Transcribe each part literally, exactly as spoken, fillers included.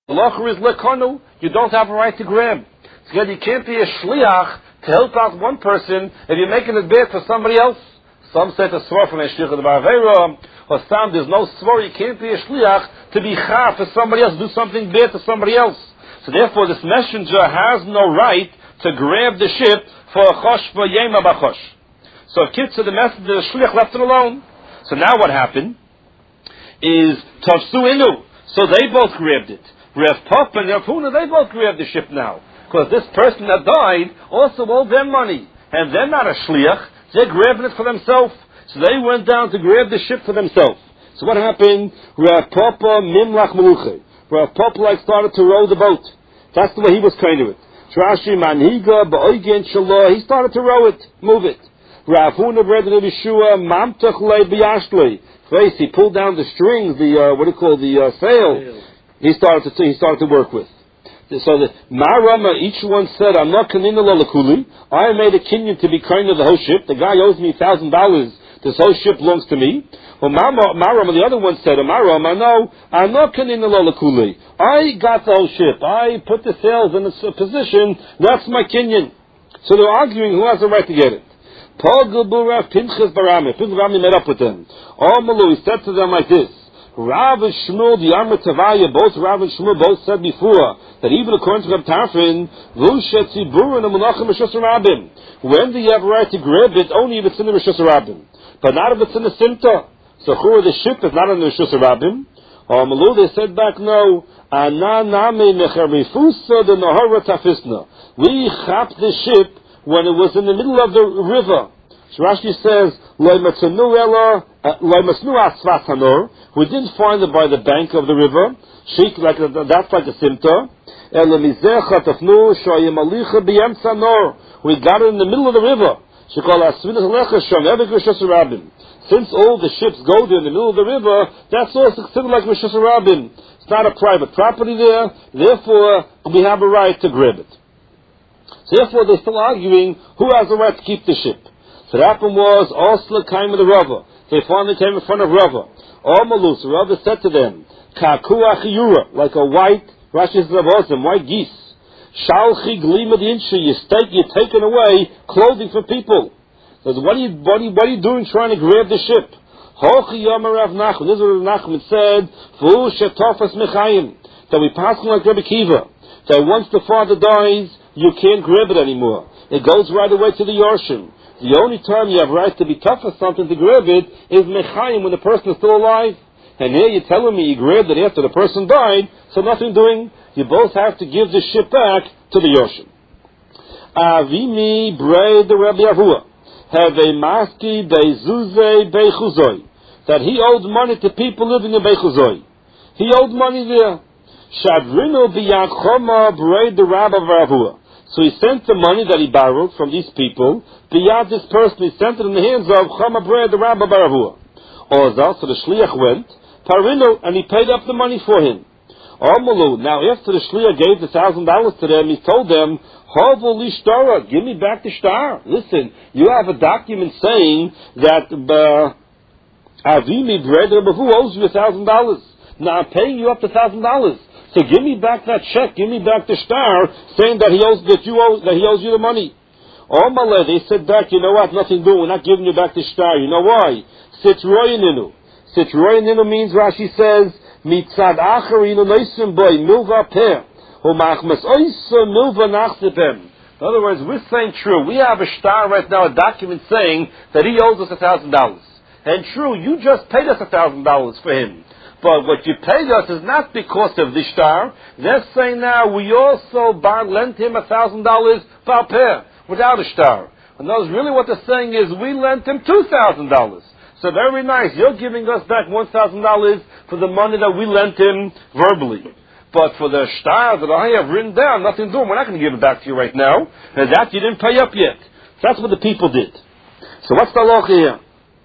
Halacha is lekonu. You don't have a right to grab. So again, you can't be a shliach to help out one person if you're making it bad for somebody else. Some say to swar from a shliach of the barveira, or some there's no swar. You can't be a shliach to be chaf for somebody else, do something bad to somebody else. So therefore, this messenger has no right to grab the ship for a chosh for yema bachosh. So if kids to the messenger, the shliach left it alone. So now what happened is tafsu inu. So they both grabbed it. Rav Papa and Rav Huna, they both grabbed the ship now. Because this person that died also owed them money. And they're not a shliach. They're grabbing it for themselves. So they went down to grab the ship for themselves. So what happened? Rav Papa mimlach meluche. Rav Papa like started to row the boat. That's the way he was kind of it. Trashi manhiga ba'oigen shalah. He started to row it, move it. Rav Huna read the Yeshua mamtach le biyashle. Face, he pulled down the strings, the uh, what do you call the uh, sail. He started to he started to work with. So the Marama, each one said, I'm not kanina lalakuli. I made a kinyan to be kind of the whole ship. The guy owes me a thousand dollars. This whole ship belongs to me. Well, Marama, the other one said, Marama, no, I'm not kanina lalakuli. I got the whole ship. I put the sails in a position. That's my kinyan. So they're arguing who has the right to get it. Paul Gilbura Pinchas Barami. Pinchas Barami met up with them. Oh, Malu, he said to them like this. Rav and Shmuel, the Amr Tavaya, both Rav and Shmuel both said before that even according to Reb Tarfon, when do you have a right to grab it? Only if it's in the Rishus Rabbim, but not if it's in the Simta. So who the ship is not in the Rishus Rabbim. Or Malu, they said back, no. We chapped the ship when it was in the middle of the river. So Rashi says, we didn't find it by the bank of the river. Like that's like a simta. We got it in the middle of the river. Since all the ships go there in the middle of the river, that's also considered like Rishus Rabbim. It's not a private property there, therefore we have a right to grab it. So therefore they're still arguing who has the right to keep the ship. So what happened was, Osla came with the Rava. They finally came in front of Rava. Oh Malus, Rava said to them, Kakua chiyura, like a white, Rashi says awesome, white geese. Shalchi glima the incha, you take, you're taking away clothing for people. So what are you, what are you, what are you doing trying to grab the ship? Hochi yama Rav Nachman, this is what Rav Nachman said, V'u shetofas mechayim, that we pass like Rebbe Kiva, that once the father dies, you can't grab it anymore. It goes right away to the Yorshim. The only time you have right to be tough for something to grab it is mechayim, when the person is still alive. And here you're telling me you grabbed it after the person died, so nothing doing. You both have to give the ship back to the Yoshim. Avimi brei the Rabbi Avua. Have a maski bezuze beichuzoi. That he owed money to people living in Beichuzoi. He owed money there. Shadrinu biyachoma brei the Rabbi Avua. So he sent the money that he borrowed from these people, beyond this person, he sent it in the hands of Chama Bread, the Rabbi Baravua. Ozal, so the Shliach went, Parino, and he paid up the money for him. Omalu, now after the Shliach gave the thousand dollars to them, he told them, Hovel Lishtara, give me back the star. Listen, you have a document saying that uh, Avimi Bread, the Bavu owes you a thousand dollars. Now I'm paying you up the thousand dollars. So give me back that check, give me back the star, saying that he owes that you owe, that he owes you the money. Oh Malay, they said back, you know what, nothing doing, we're not giving you back the star. You know why? Sitroyaninu. Sitroyaninu means, Rashi says, Mitzad acharinu noisim boy, milva per, umachmas oisa milva nachsipem. In other words, we're saying true. We have a star right now, a document saying that he owes us a thousand dollars. And true, you just paid us a thousand dollars for him. But what you paid us is not because of the star. They're saying now we also lent him a thousand dollars per pair without a star. And those really what they're saying is we lent him two thousand dollars. So very nice. You're giving us back one thousand dollars for the money that we lent him verbally. But for the star that I have written down, nothing doing. We're not going to give it back to you right now. And that you didn't pay up yet. So that's what the people did. So what's the law here?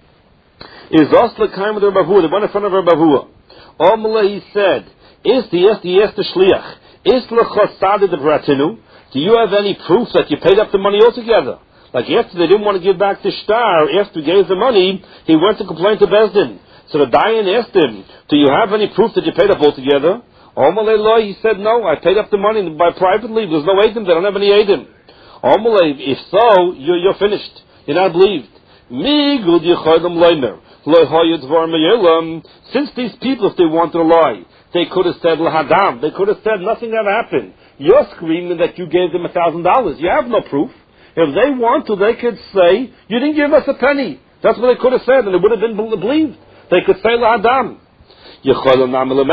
Is Osla came with Rebbe Avua. They went in front of Rebbe Avua. Omele, he said, Is the yes, the yes, the shliach, Is l'chosadi the bratinu? Do you have any proof that you paid up the money altogether? Like after they didn't want to give back the star, after he gave the money, he went to complain to Bezdin. So the Dayan asked him, do you have any proof that you paid up altogether? Omalei loy, he said, no, I paid up the money by privately. There's no Eidim, they don't have any Eidim. Omalei, if so, you're, you're finished. You're not believed. Mi gud yichodim loimer. Loy hoyet var meyelam. Since these people, if they wanted to lie, they could have said lahadam. They could have said nothing ever happened. You're screaming that you gave them a thousand dollars. You have no proof. If they want to, they could say, you didn't give us a penny. That's what they could have said, and it would have been believed. They could say lahadam. They have a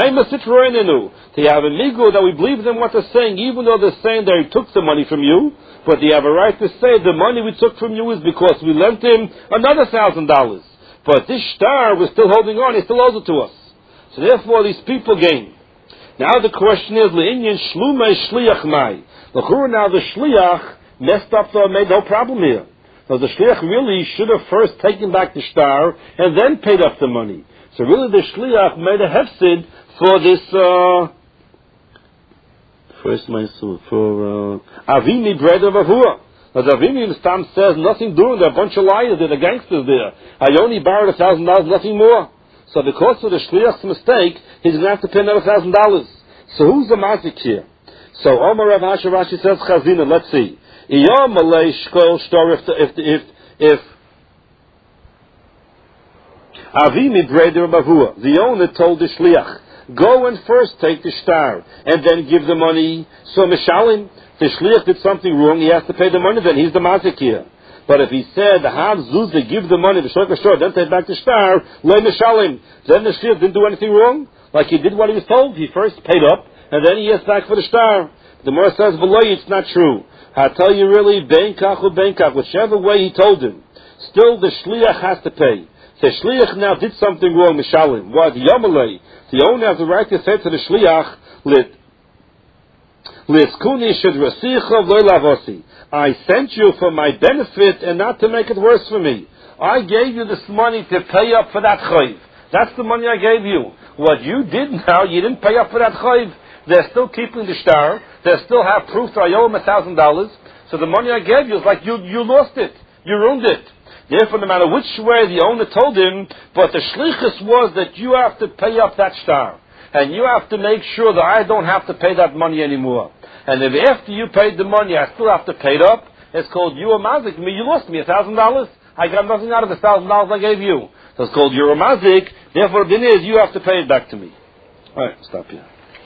migu that we believe them what they're saying, even though they're saying they took the money from you, but they have a right to say the money we took from you is because we lent him another thousand dollars. But this star was still holding on, he still owes it to us. So therefore these people gain. Now the question is, Le'inyan shlumei shliach mai. Now the shliach messed up, so made no problem here. So the shliach really should have first taken back the star and then paid up the money. So really the shliach made a hefsid for this, uh, first my for, uh, Avimi bread of Avua. Now the Avimi in Stam says nothing doing there, a bunch of liars there, the gangsters there. I only borrowed a thousand dollars, nothing more. So because of the shliach's mistake, he's going to have to pay another thousand dollars. So who's the mazik here? So Omar Rav Asher Rashi says Chazina, let's see. Iyom Malay Shkol Shtor, if, if, if, if Avimi Breder Bavua, the owner told the shliach, go and first take the star, and then give the money. So Mishalim, the shliach did something wrong, he has to pay the money, then he's the mazik here. But if he said, Hav Zuzah, give the money, the shliach shtor, then take back the star, Lei Mishalim, then the shliach didn't do anything wrong, like he did what he was told. He first paid up, and then he asked back for the star. The Gemara says, V'loi, it's not true. I tell you really, Ben Kach or Ben Kach, whichever way he told him, still the shliach has to pay. The shliach now did something wrong, Mishalim. What? Yamalei. The owner has the right to say to the shliach, Lit. Liskuni shedrasicha v'lavasi. I sent you for my benefit and not to make it worse for me. I gave you this money to pay up for that chayv. That's the money I gave you. What you did now, you didn't pay up for that chayv. They're still keeping the star. They still have proof that I owe them a thousand dollars. So the money I gave you is like you, you lost it. You ruined it. Therefore, no matter which way the owner told him, but the shlichus was that you have to pay up that star. And you have to make sure that I don't have to pay that money anymore. And if after you paid the money, I still have to pay it up, it's called you a mazik. Me, you lost me a thousand dollars. I got nothing out of the thousand dollars I gave you. So it's called you're a mazik. Therefore, the is you have to pay it back to me. All right, stop here.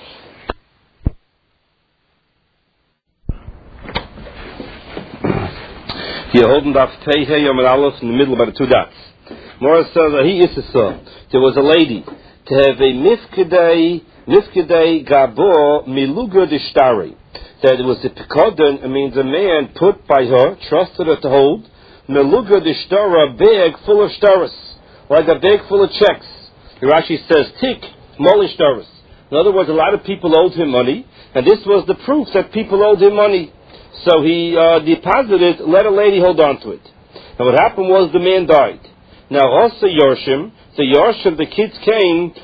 Here, holding up Pei Hey Yom Aleph in the middle by the two dots. Morris says that he is a son. There was a lady to have a mifkedei mifkedei gabo miluga dishtari. That it was a pekodon. It means a man put by her, trusted her to hold miluga dishtara, a bag full of shtaris, like a bag full of checks. Rashi says tik moli shtaris. In other words, a lot of people owed him money, and this was the proof that people owed him money. So he uh, deposited, let a lady hold on to it. And what happened was the man died. Now also Yorshim, the Yorshim, the kids came,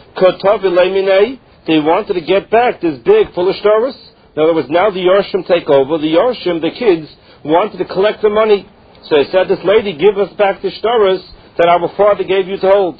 they wanted to get back this big full of shtaris. In other words, now the Yorshim take over. The Yorshim, the kids, wanted to collect the money. So they said, this lady, give us back the shtaris that our father gave you to hold.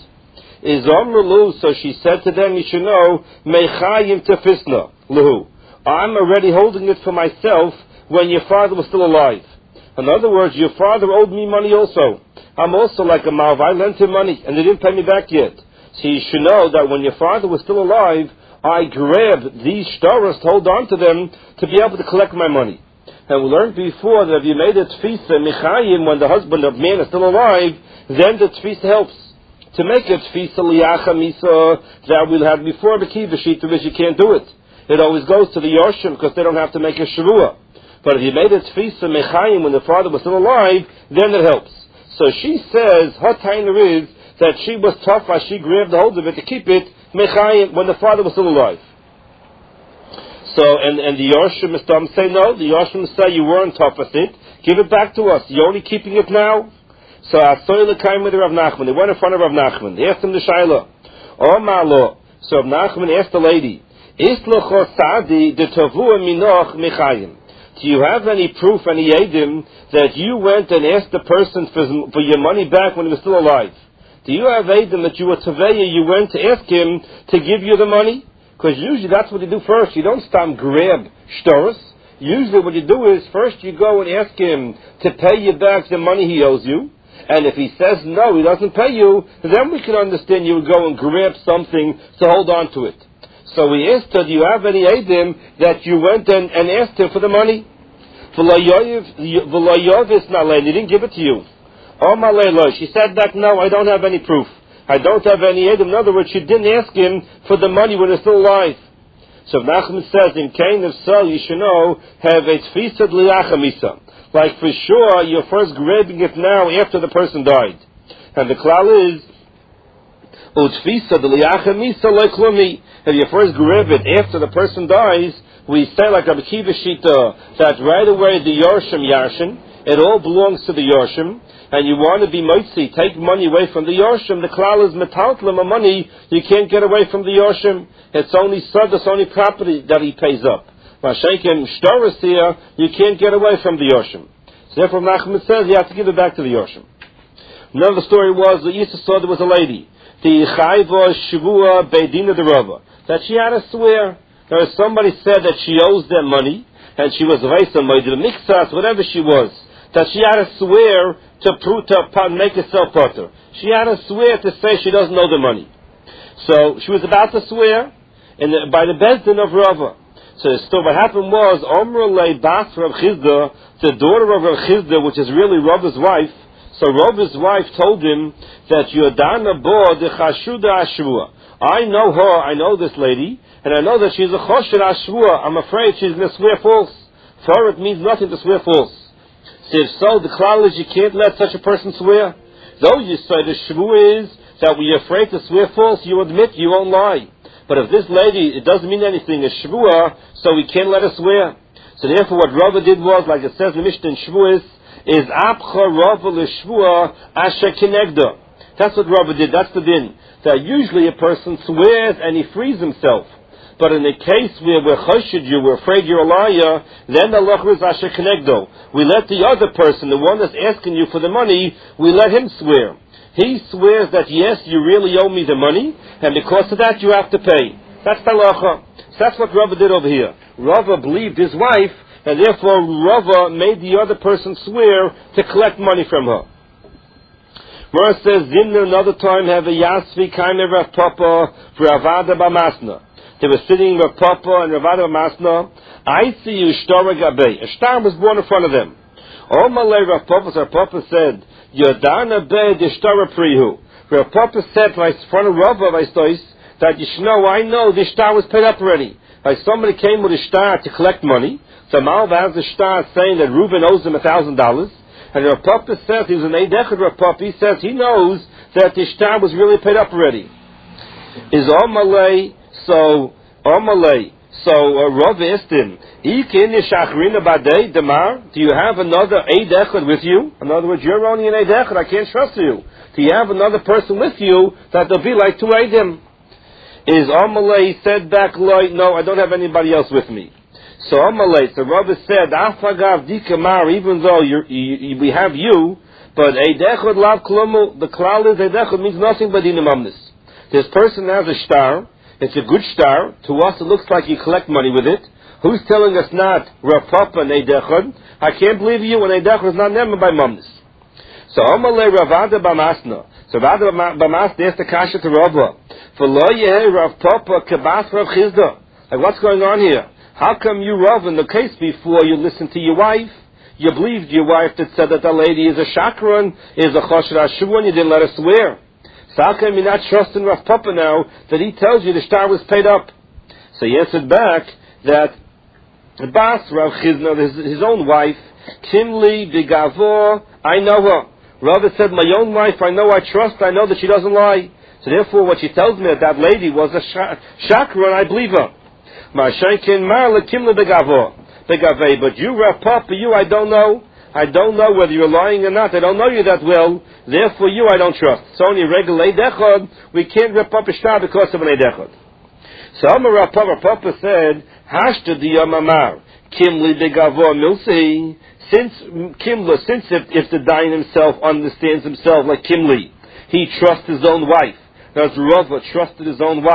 So she said to them, you should know, Mechayim tefisna, luhu. I'm already holding it for myself when your father was still alive. In other words, your father owed me money also. I'm also like a Malv. I lent him money and they didn't pay me back yet. So you should know that when your father was still alive, I grabbed these shtaras to hold on to them to be able to collect my money. And we learned before that if you made a tfisa michayim when the husband of man is still alive, then the tfisa helps. To make a tfisa liyacha misa that we'll have before the kivashit, which you can't do it. It always goes to the Yorshim because they don't have to make a shavua. But if you made a tfisa mechayim when the father was still alive, then it helps. So she says, her tainer is that she was tough as she grabbed the hold of it to keep it mechayim when the father was still alive. So, and, and the Yorshim say no, the Yorshim say you weren't tough as it, give it back to us, you're only keeping it now. So Asoyle came with Rav Nachman, they went in front of Rav Nachman, they asked him the Shaila, oh my Lord. So Rav Nachman asked the lady, Islocho Sadi de Tavua Minoch Mechayim. Do you have any proof, any edim, that you went and asked the person for, for your money back when he was still alive? Do you have edim that you were Taveya, you went to ask him to give you the money? Because usually that's what you do first. You don't stop grab shtoros. Usually what you do is first you go and ask him to pay you back the money he owes you. And if he says no, he doesn't pay you, then we can understand you would go and grab something to hold on to it. So we asked her, do you have any edim that you went and, and asked him for the money? He didn't give it to you. Oh, she said back, no, I don't have any proof. I don't have any edim. In other words, she didn't ask him for the money when it's still alive. So Nachman says, in Cain of so you should know, have a tfisa d'liachamisa. Like for sure, you're first grabbing it now after the person died. And the klal is, utfisa d'liachamisa like lumi. If you first grab it after the person dies, we say like Rabbi Kiva Shita, that right away the Yorshim Yarshin, it all belongs to the Yorshim, and you want to be Moitzi, take money away from the Yorshim, the klal is metaltlim of money, you can't get away from the Yorshim. It's only sod, it's only property that he pays up. Mashenkin Shtoris here, you can't get away from the Yorshim. So therefore Nachman says you have to give it back to the Yorshim. Another story was, the Yisra saw there was a lady, the Chayva Shavua Beidina de Rava, that she had to swear. There was somebody said that she owes them money, and she was Vaisa Moidil Mixas, whatever she was, that she had to swear to prove to make herself potter. She had to swear to say she doesn't owe the money. So she was about to swear in the, by the Bezdin of Rava. So, so what happened was, Omra lay Bas Rav Chizda, the daughter of Rav Chizda, which is really Rava's wife. So Rava's wife told him that Yodana Bo de Chashuda Ashvua. I know her, I know this lady, and I know that she's a Choshed Ashvua. I'm afraid she's going to swear false. For it means nothing to swear false. So if so, the klal is you can't let such a person swear. Though you say the shvua is that when you're afraid to swear false, you admit you won't lie. But if this lady, it doesn't mean anything, it's shvua, so we can't let her swear. So therefore what Rava did was, like it says in Mishnah in Shvuas, is Apcha Rava l'shvua asher kinegda. That's what Rava did, that's the din. That usually a person swears and he frees himself. But in the case where we're choshed you, we're afraid you're a liar, then the loch is asher kinegdo. We let the other person, the one that's asking you for the money, we let him swear. He swears that yes, you really owe me the money, and because of that you have to pay. That's the halacha. So that's what Rava did over here. Rava believed his wife, and therefore Rava made the other person swear to collect money from her. Mora says, Zimna another time have a Yasvi kind of Rav Papa for Avada Bamasna. They were sitting with Papa and Ravada Masna. I see you Shtora Gabe. A star was born in front of them. Oh Malay Rav Papa, Rav Papa said, Yodana Be de Shtora Prihu. Rav Papa said in front of Rava that you should know, I know the star was paid up already. Like somebody came with a star to collect money. So Malva has the star saying that Reuben owes him a thousand dollars. And Rav Papa says, he was an Eidechad Rav Papa, he says he knows that the star was really paid up already. Is all Malay. So, Omalei, so uh, Rav asked him, do you have another Eid Echad with you? In other words, you're only an Eid Echad, I can't trust you. Do you have another person with you that there'll be like two Eidim? Is Omalei said back, no, I don't have anybody else with me. So Omalei, so Rav said, Afagav Dikamar, even though you're, you, we have you, but Eid Echad Lav Klumu, the klal is Eid Echad means nothing but Dinamamnis. This person has a star. It's a good star. To us it looks like you collect money with it. Who's telling us not Rav Papa and Eidechad? I can't believe you when Eidechad is not named by Mamnis. So Amalei Ravada Bamasna. So Ravada Bamasna asked the kasha to Rava. For lo yeh Rav Papa kabas Rav Chizda. Like what's going on here? How come you Rav in the case before you listened to your wife? You believed your wife that said that the lady is a shakran, is a choshed ashuvah, and you didn't let her swear. So how come you're not trusting Rav Papa now that he tells you the star was paid up? So he answered back that the Bas Rav Chizna, his, his own wife, Kimli Bigavo, I know her. Rav said, my own wife, I know, I trust, I know that she doesn't lie. So therefore what she tells me that that lady was a shakra and I believe her. Ma'ashenkin Marla Kimli Bigavo, Bigave, but you Rav Papa, you I don't know. I don't know whether you're lying or not. I don't know you that well. Therefore, you I don't trust. It's only regular Eidechad. We can't rip up a star because of an Eidechad. So Amar Rav Papa said, Hashta diyamamar Kimli de Gavor Milsi. Since Kimli, since if, if the Dayan himself understands himself like Kimli, he trusts his own wife. As Rava trusted his own wife.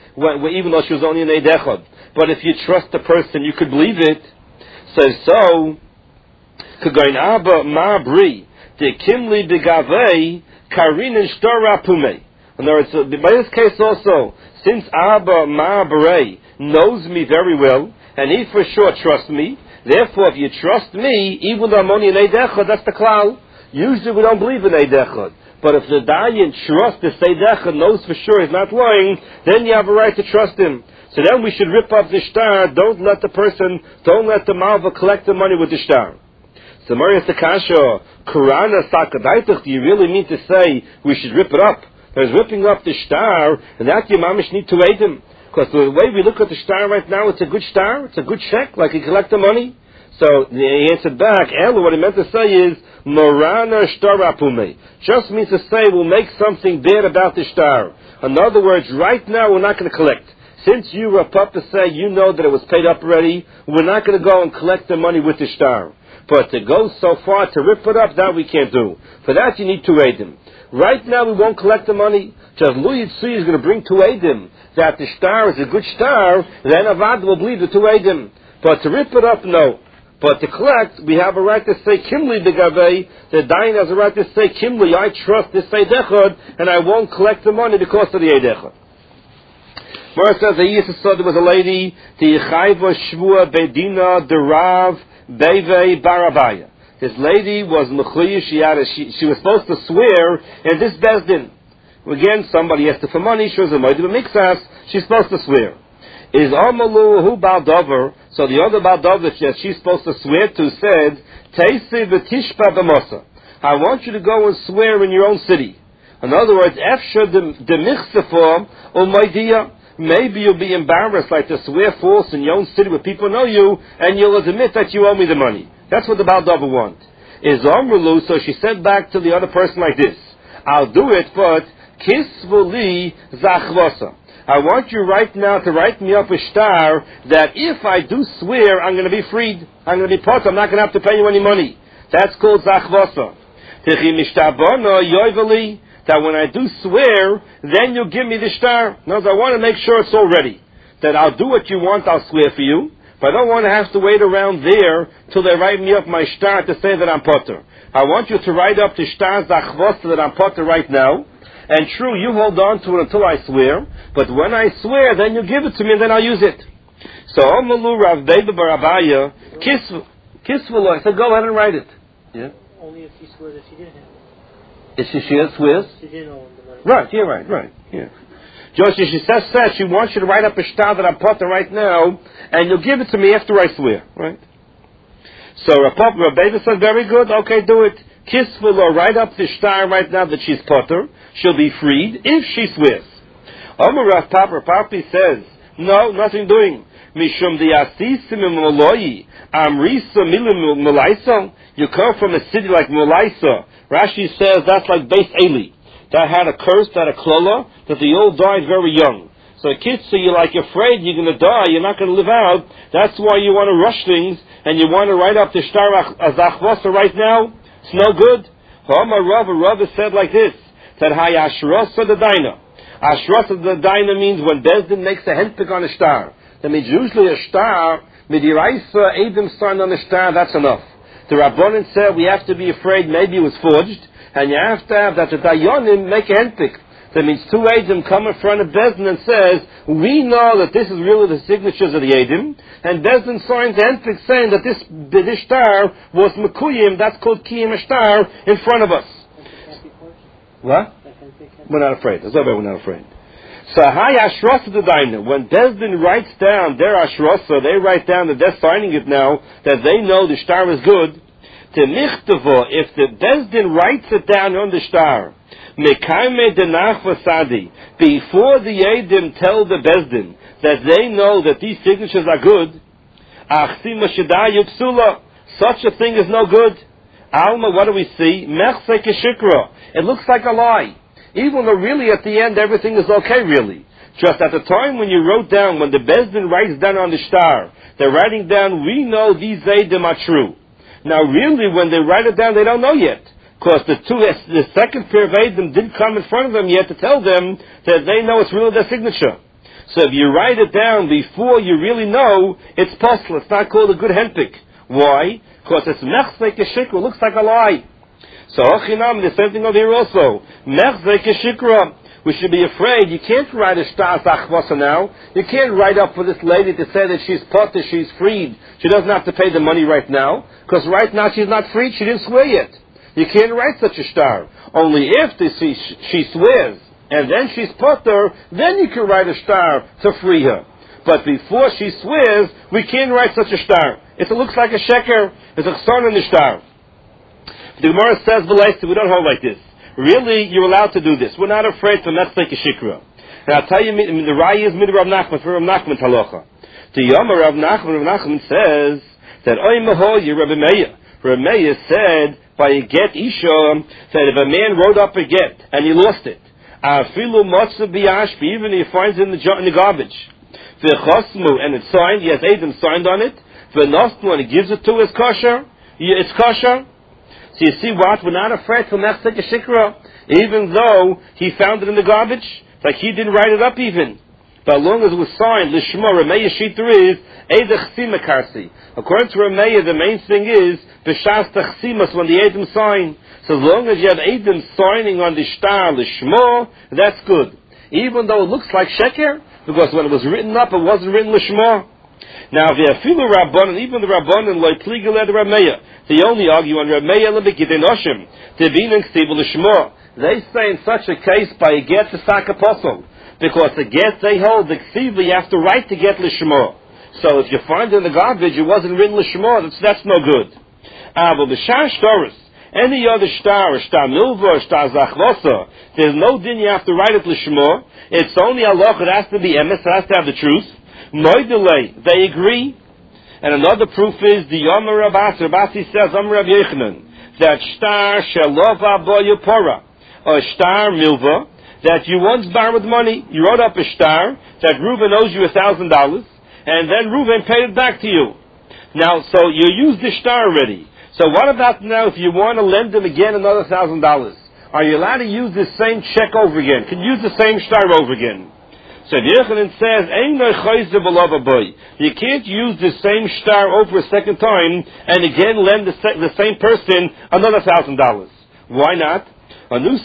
when, when, even though she was only an Eid Echad. But if you trust the person, you could believe it. Says so. Kagoin Abba Ma Bri De Kimli Begavei Karin and Shtora Pume. In other words, by this case also, since Abba Ma Bri knows me very well, and he for sure trusts me, therefore if you trust me, even though I'm only an Eid Echad, that's the klal. Usually we don't believe in Eid Echad. But if the Dayan trusts the Eid Echad, knows for sure he's not lying, then you have a right to trust him. So then we should rip up the shtar. Don't let the person, don't let the malva collect the money with the shtar. So Marius Takasha, Kurana Sakadaitach, do you really mean to say we should rip it up? There's ripping up the shtar, and that your mamish need to aid him. Because the way we look at the shtar right now, it's a good shtar, it's a good check, like he collect the money. So he answered back, Ella, what he meant to say is, Morana Shtarapume. Just means to say we'll make something bad about the shtar. In other words, right now we're not going to collect. Since you were up to say you know that it was paid up already, we're not going to go and collect the money with the shtar. But to go so far to rip it up, that we can't do. For that you need two Eidim. Right now we won't collect the money. Just Louis Tzui is going to bring two Eidim. That the shtar is a good shtar, then Avad will believe the two Eidim. But to rip it up, no. But to collect, we have a right to say Kimli Begavei. The Dayan has a right to say Kimli, I trust this Eid Echad, and I won't collect the money because of the Eid Echad. Mara says the Yisrael said there was a lady, the Yechayva Shvua Bedina Derav Beve Barabaya. This lady was Mechuyev, she had a, she, she was supposed to swear in this Bezdin. Again, somebody asked her for money, she was a Moedim Mixas, she's supposed to swear. Is Amalu Hu Baldover, so the other Baldover that she's supposed to swear to said, Teisi V'tishpa B'mosa. I want you to go and swear in your own city. In other words, Efsha de Michsefom Umaydiya. Maybe you'll be embarrassed, like to swear false in your own city where people know you, and you'll admit that you owe me the money. That's what the Baldover want. Is Amrulu, so she said back to the other person like this, I'll do it, but Kisvuli Zachvasa. I want you right now to write me up a shtar that if I do swear, I'm going to be freed. I'm going to be part. I'm not going to have to pay you any money. That's called Zachvasa. Techi Mishtabana Yoivali. That when I do swear, then you'll give me the shtar. No, I want to make sure it's all ready. That I'll do what you want, I'll swear for you. But I don't want to have to wait around there till they write me up my shtar to say that I'm potter. I want you to write up the shtar zachvos that I'm potter right now. And true, you hold on to it until I swear. But when I swear, then you give it to me and then I'll use it. So, Omalu Rav Beba Barabaya, Kisvelo, I said, go ahead and write it. Yeah. Only if she swears that she didn't have it. If she swears? She didn't owe the money. Right, yeah, right, right, yeah. Joshi, she says, says she wants you to write up a shtar that I'm potter right now, and you'll give it to me after I swear, right? So Rabbi said, very good, okay, do it. Kisvelo, write up the shtar right now that she's potter. She'll be freed if she swears. Omer Rav Papa, Papi says, no, nothing doing. Mishum diasisim imoloi, amrisa milim molaisa. You come from a city like Molaisa. Rashi says that's like Beis Eli. That had a curse, that a klola, that they all died very young. So kids, so you're like afraid you're going to die, you're not going to live out. That's why you want to rush things, and you want to write up the shtar azachvasa right now. It's no good. Ha'amar Rava, Rava said like this, that hayashrasa the daina. Ashrasa the daina means when Bezdin makes a handpick on a shtar. That means usually a shtar, midiraisa, Adam signed on the shtar, that's enough. The Rabbanan said we have to be afraid maybe it was forged, and you have to have that the Dayanim make a handpick. That means two Eidim come in front of Bezdin and says, we know that this is really the signatures of the Eidim, and Bezdin signs the handpick saying that this, this shtar was Mekuyim, that's called Kiyim Shtar, in front of us. What? We're not afraid. That's why we're not afraid. So, hi Ashrasa the Daina. When Bezdin writes down their Ashrasa, they write down that they're signing it now, that they know the shtar is good. To Michtavo, if the Bezdin writes it down on the shtar, Mekaime denach vasadi, before the Eidim tell the Bezdin that they know that these signatures are good, Achsima Shadai Yupsula, such a thing is no good. Alma, what do we see? Mechse Keshikra. It looks like a lie. Even though really at the end everything is okay really. Just at the time when you wrote down, when the Bezdin writes down on the shtar, they're writing down, we know these Eidim are true. Now really when they write it down they don't know yet. Because the two, the second pair of Eidim didn't come in front of them yet to tell them that they know it's really their signature. So if you write it down before you really know, it's possible. It's not called a good henpik. Why? Because it's mechzek shikra, looks like a lie. So Ochinam, the same thing over here also. Mechzek shikra. We should be afraid. You can't write a shtar zachvasa now. You can't write up for this lady to say that she's potter, she's freed. She doesn't have to pay the money right now, because right now she's not freed. She didn't swear yet. You can't write such a shtar. Only if they see she swears and then she's potter, then you can write a shtar to free her. But before she swears, we can't write such a shtar. It looks like a sheker. It's a chson in the shtar. The Gemara says, we don't hold like this. Really, you're allowed to do this. We're not afraid to mechzek shikra. And I'll tell you, the Rai is mid Rav Nachman, for Rav Nachman halacha. The Yoma Rav Nachman, Rav Nachman says that Oy Mahoye Rabbi Meir. Rabbi Meir said by a get isha that if a man wrote up a get and he lost it, afilu matzav biyashbi, even if he finds it in the, in the garbage, v'chosmu, and it's signed, he has Adam signed on it, v'nosnu, and he gives it to his kosher, it's kosher. So you see what? We're not afraid to mechzek shikra, even though he found it in the garbage. It's like he didn't write it up even. But as long as it was signed, l'shmo, Rameya Shiter is, Eidach Chsima Karsi. According to Rameya, the main thing is, B'shas Tachsimas, when the Edom sign. So as long as you have Edom signing on the shtar, l'shmo, that's good. Even though it looks like sheker, because when it was written up, it wasn't written l'shmo. Now, v'afilu Rabbanan, even the Rabbanan, loy pliga led Rameya, they only argue on Rameya l'bekidei noshim, t'binin k'tiv l'shmo. They say in such a case, by a get to sak apostle, because the get they hold, the k'tiv, you have to write to get l'shmo. So if you find it in the garbage, it wasn't written l'shmo, that's, that's no good. Ah, but the shtar shtaris, any other shtar, or shtar milva, or shtar zachvasa, there's no din you have to write it l'shmo. It's only Allah, it has to be emes, it has to have the truth. No delay. They agree. And another proof is the Yomer Rabasi. Rabasi says, Yomer Rabbi Yechanan, that shtar shelova bo yopora, or shtar milva, that you once borrowed money, you wrote up a shtar, that Reuben owes you a thousand dollars, and then Reuben paid it back to you. Now, so you used the shtar already. So what about now if you want to lend him again another thousand dollars? Are you allowed to use the same check over again? Can you use the same shtar over again? So Yechanan says, you can't use the same shtar over a second time and again lend the, se- the same person another thousand dollars. Why not? Because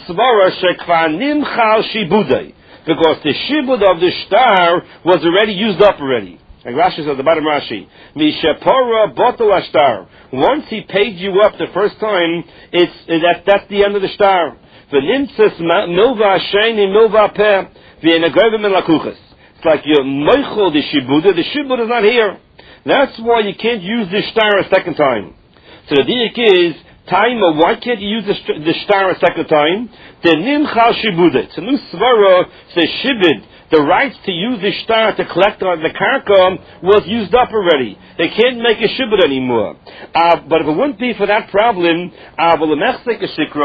the shibud of the shtar was already used up already. Like Rashi says at the bottom Rashi, once he paid you up the first time, it's that, that's the end of the shtar. It's like you're moichel the shibuda. The shibuda is not here. That's why you can't use the shtar a second time. So the diak is, Taima, why can't you use the, the shtar a second time? The nimchal shibuda. It's a new svara, the shibud. The rights to use the shtar to collect on the karka was used up already. They can't make a shibud anymore. Uh, but if it wouldn't be for that problem, uh,